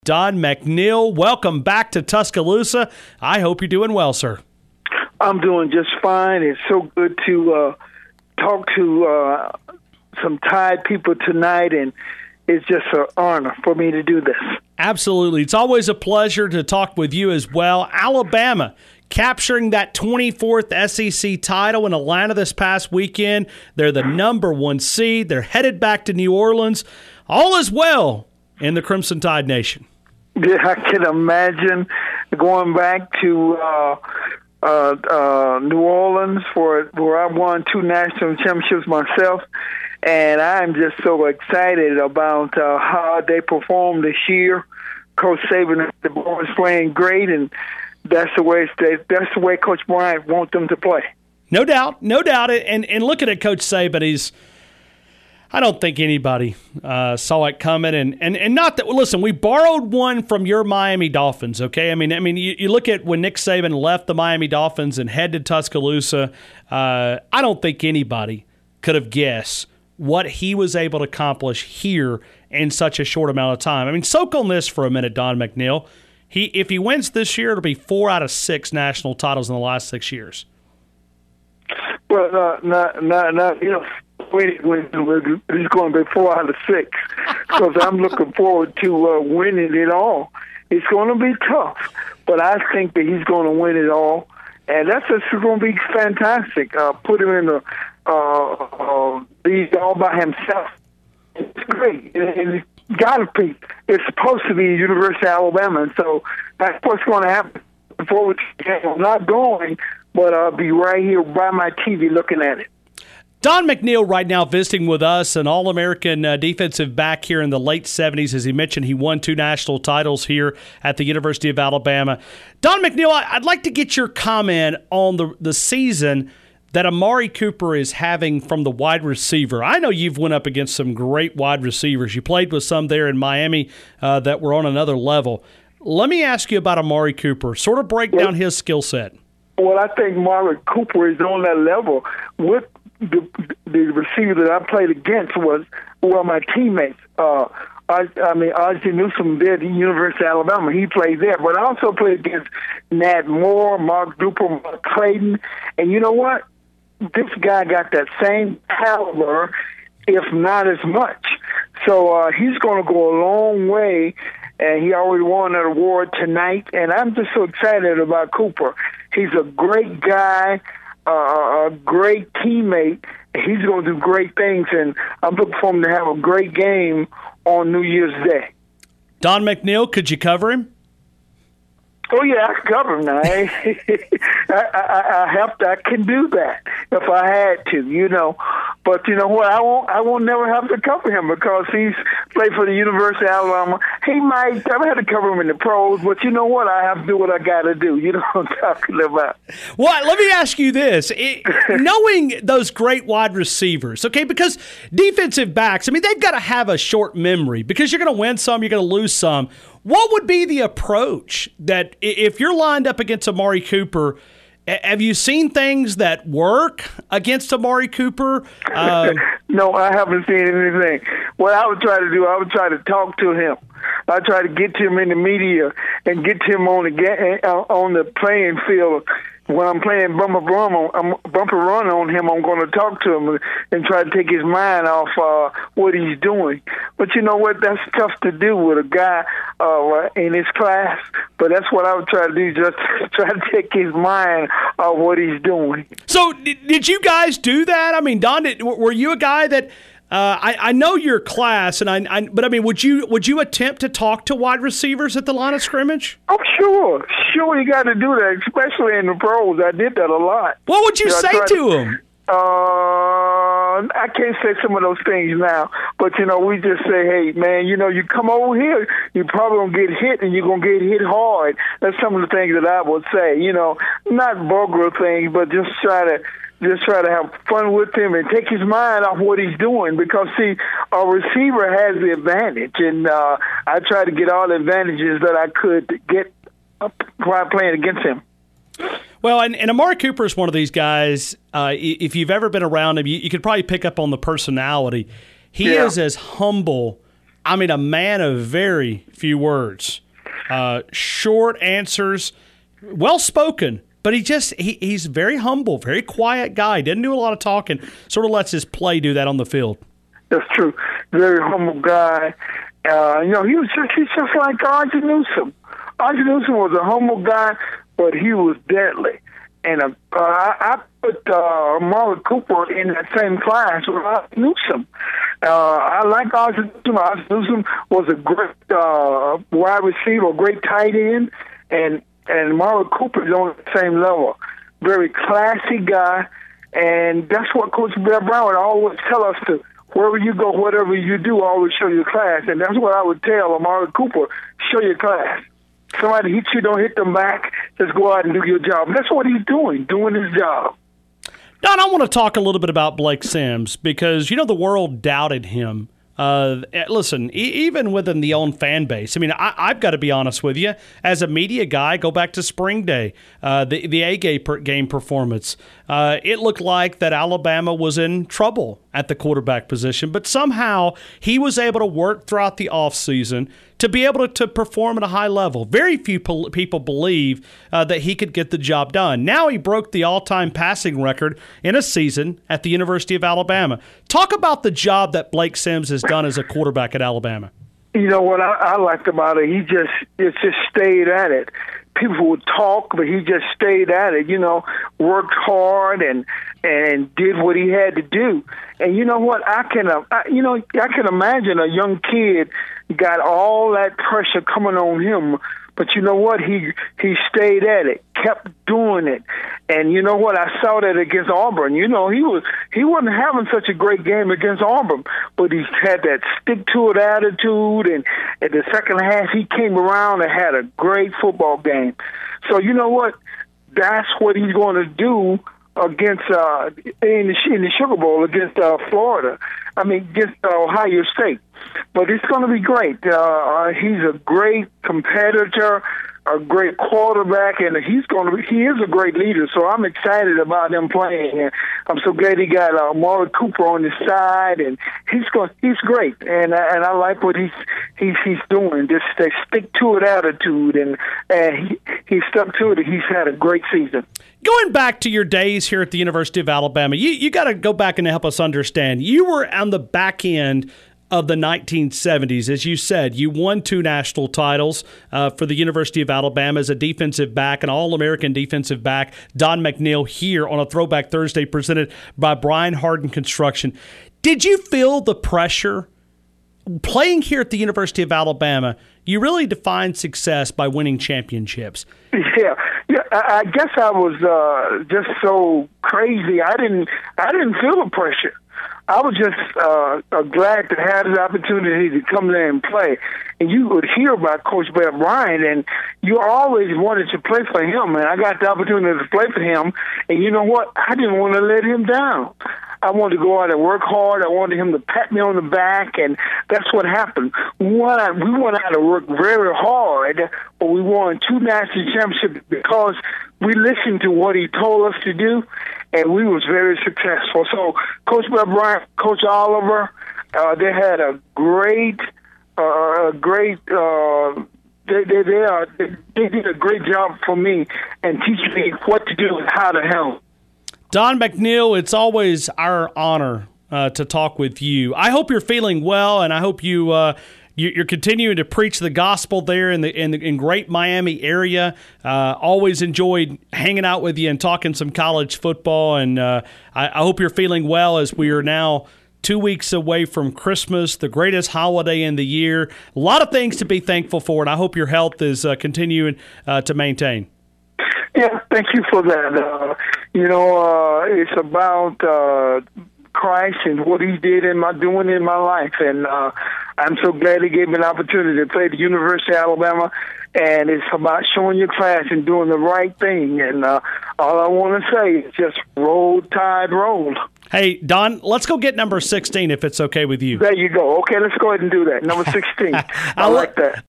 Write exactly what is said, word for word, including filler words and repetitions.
Don McNeil, welcome back to Tuscaloosa. I hope you're doing well, sir. I'm doing just fine. It's so good to uh, talk to uh, some Tide people tonight, and it's just an honor for me to do this. Absolutely. It's always a pleasure to talk with you as well. Alabama capturing that twenty-fourth S E C title in Atlanta this past weekend. They're the number one seed. They're headed back to New Orleans. All is well in the Crimson Tide Nation. Yeah, I can imagine going back to uh, uh, uh, New Orleans for where I won two national championships myself, and I'm just so excited about uh, how they performed this year. Coach Saban and the boys playing great, and that's the way that's the way Coach Bryant wants them to play. No doubt, no doubt. And and looking at Coach Saban, he's. I don't think anybody uh, saw it coming, and, and and not that. Well, listen, we borrowed one from your Miami Dolphins. Okay, I mean, I mean, you, you look at when Nick Saban left the Miami Dolphins and headed to Tuscaloosa. Uh, I don't think anybody could have guessed what he was able to accomplish here in such a short amount of time. I mean, soak on this for a minute, Don McNeil. He if he wins this year, it'll be four out of six national titles in the last six years. Well, uh, not not not you know. Wait, wait, he's going to be four out of six because I'm looking forward to uh, winning it all. It's going to be tough, but I think that he's going to win it all, and that's just going to be fantastic. Uh, put him in the uh, uh, league all by himself. It's great, and it's got to be. It's supposed to be University of Alabama, and so that's what's going to happen. Forward to the game. I'm not going, but I'll be right here by my T V looking at it. Don McNeil right now visiting with us, an All-American uh, defensive back here in the late seventies. As he mentioned, he won two national titles here at the University of Alabama. Don McNeil, I'd like to get your comment on the, the season that Amari Cooper is having from the wide receiver. I know you've went up against some great wide receivers. You played with some there in Miami uh, that were on another level. Let me ask you about Amari Cooper. Sort of break down his skill set. Well, I think Amari Cooper is on that level with The, the receiver that I played against was well my teammates. Uh, I, I mean, Ozzie Newsome there at the University of Alabama. He played there, but I also played against Nat Moore, Mark Duper, Mark Clayton, and you know what? This guy got that same caliber, if not as much. So uh, he's going to go a long way, and he already won an award tonight. And I'm just so excited about Cooper. He's a great guy. Uh, a great teammate. He's going to do great things, and I'm looking for him to have a great game on New Year's Day. Don McNeil, could you cover him? Oh, yeah, I can cover him now. I, I, I have to, I can do that if I had to, you know. But you know what? I won't. I won't never have to cover him because he's played for the University of Alabama. He might. I've had to cover him in the pros, but you know what? I have to do what I got to do. You know what I'm talking about. Well, let me ask you this: it, knowing those great wide receivers, okay? Because defensive backs, I mean, they've got to have a short memory because you're going to win some, you're going to lose some. What would be the approach that if you're lined up against Amari Cooper? Have you seen things that work against Amari Cooper? Uh, no, I haven't seen anything. What I would try to do, I would try to talk to him. I try to get to him in the media and get to him on the on the playing field. When I'm playing bumper run on, bumper run on him, I'm going to talk to him and try to take his mind off uh, what he's doing. But you know what? That's tough to do with a guy uh, in his class. But that's what I would try to do, just try to take his mind off what he's doing. So did you guys do that? I mean, Don, did, were you a guy that uh, I, I know your class, and I, I but I mean, would you would you attempt to talk to wide receivers at the line of scrimmage? Oh, sure, sure, you got to do that, especially in the pros. I did that a lot. What would you, you know, say to, to them? Uh, I can't say some of those things now, but you know, we just say, hey, man, you know, you come over here, you probably gonna get hit, and you're gonna get hit hard. That's some of the things that I would say. You know, not vulgar things, but just try to. Just try to have fun with him and take his mind off what he's doing because, see, a receiver has the advantage, and uh, I try to get all the advantages that I could get while playing against him. Well, and, and Amari Cooper is one of these guys, uh, if you've ever been around him, you, you could probably pick up on the personality. He yeah. is as humble I mean, a man of very few words. Uh, short answers, well-spoken, but he just he, he's very humble, very quiet guy. Didn't do a lot of talking, sort of lets his play do that on the field. That's true. Very humble guy. Uh, you know, he was just he's just like Ozzie Newsome. Ozzie Newsome was a humble guy, but he was deadly. And uh, I, I put uh, Amari Cooper in that same class with Ozzie Newsome. Uh, I like Ozzie Newsome. Ozzie Newsome was a great uh, wide receiver, great tight end, and and Amari Cooper is on the same level. Very classy guy, and that's what Coach Bear Bryant would always tell us to. Wherever you go, whatever you do, always show your class. And that's what I would tell Amari Cooper, show your class. Somebody hits you, don't hit them back. Just go out and do your job. And that's what he's doing, doing his job. Don, I want to talk a little bit about Blake Sims because, you know, the world doubted him. Uh, listen, e- even within the own fan base, I mean, I- I've got to be honest with you. As a media guy, go back to spring day, uh, the, the A-game performance. Uh, it looked like that Alabama was in trouble at the quarterback position, but somehow he was able to work throughout the offseason to be able to, to perform at a high level. Very few pol- people believe uh, that he could get the job done. Now he broke the all-time passing record in a season at the University of Alabama. Talk about the job that Blake Sims has done as a quarterback at Alabama. You know what I, I liked about it? He just it just stayed at it. People would talk, but he just stayed at it. You know, worked hard and and did what he had to do. And you know what? I can, uh, I, you know, I can imagine a young kid got all that pressure coming on him. But you know what? He he stayed at it, kept doing it, and you know what? I saw that against Auburn. You know, he was he wasn't having such a great game against Auburn, but he had that stick to it attitude, and at the second half he came around and had a great football game. So you know what? That's what he's going to do against uh, in the in the Sugar Bowl against uh, Florida. I mean, against uh, Ohio State. But it's going to be great. Uh, he's a great competitor, a great quarterback, and he's going to be, he is a great leader. So I'm excited about him playing. And I'm so glad he got uh, Amari Cooper on his side, and he's going he's great. And and I like what he's he's he's doing. This that stick to it attitude, and and he he stuck to it. He's had a great season. Going back to your days here at the University of Alabama, you you got to go back and help us understand. You were on the back end of the nineteen seventies. As you said, you won two national titles uh, for the University of Alabama as a defensive back, an All-American defensive back, Don McNeil, here on a Throwback Thursday presented by Brian Harden Construction. Did you feel the pressure? Playing here at the University of Alabama, you really defined success by winning championships. Yeah, yeah. I, I guess I was uh, just so crazy. I didn't, I didn't feel the pressure. I was just uh, uh, glad to have the opportunity to come there and play. And you would hear about Coach Bear Bryant, and you always wanted to play for him. And I got the opportunity to play for him. And you know what? I didn't want to let him down. I wanted to go out and work hard. I wanted him to pat me on the back, and that's what happened. We went out, we went out to work very hard, but we won two national championships because we listened to what he told us to do, and we was very successful. So Coach Bear Bryant, Coach Oliver, uh, they had a great, uh, great. Uh, they they they, are, they they did a great job for me and teaching me what to do and how to help. Don McNeil, it's always our honor uh, to talk with you. I hope you're feeling well, and I hope you, uh, you you're continuing to preach the gospel there in the in the in great Miami area. Uh, always enjoyed hanging out with you and talking some college football, and uh, I, I hope you're feeling well as we are now two weeks away from Christmas, the greatest holiday in the year. A lot of things to be thankful for, and I hope your health is uh, continuing uh, to maintain. Yeah, thank you for that. Uh, you know, uh, it's about uh, Christ and what he did in my doing in my life, and uh, I'm so glad he gave me an opportunity to play at the University of Alabama. And it's about showing your class and doing the right thing. And uh, all I want to say is just roll, tide, roll. Hey, Don, let's go get number sixteen if it's okay with you. There you go. Okay, let's go ahead and do that. Number sixteen. I, I like that.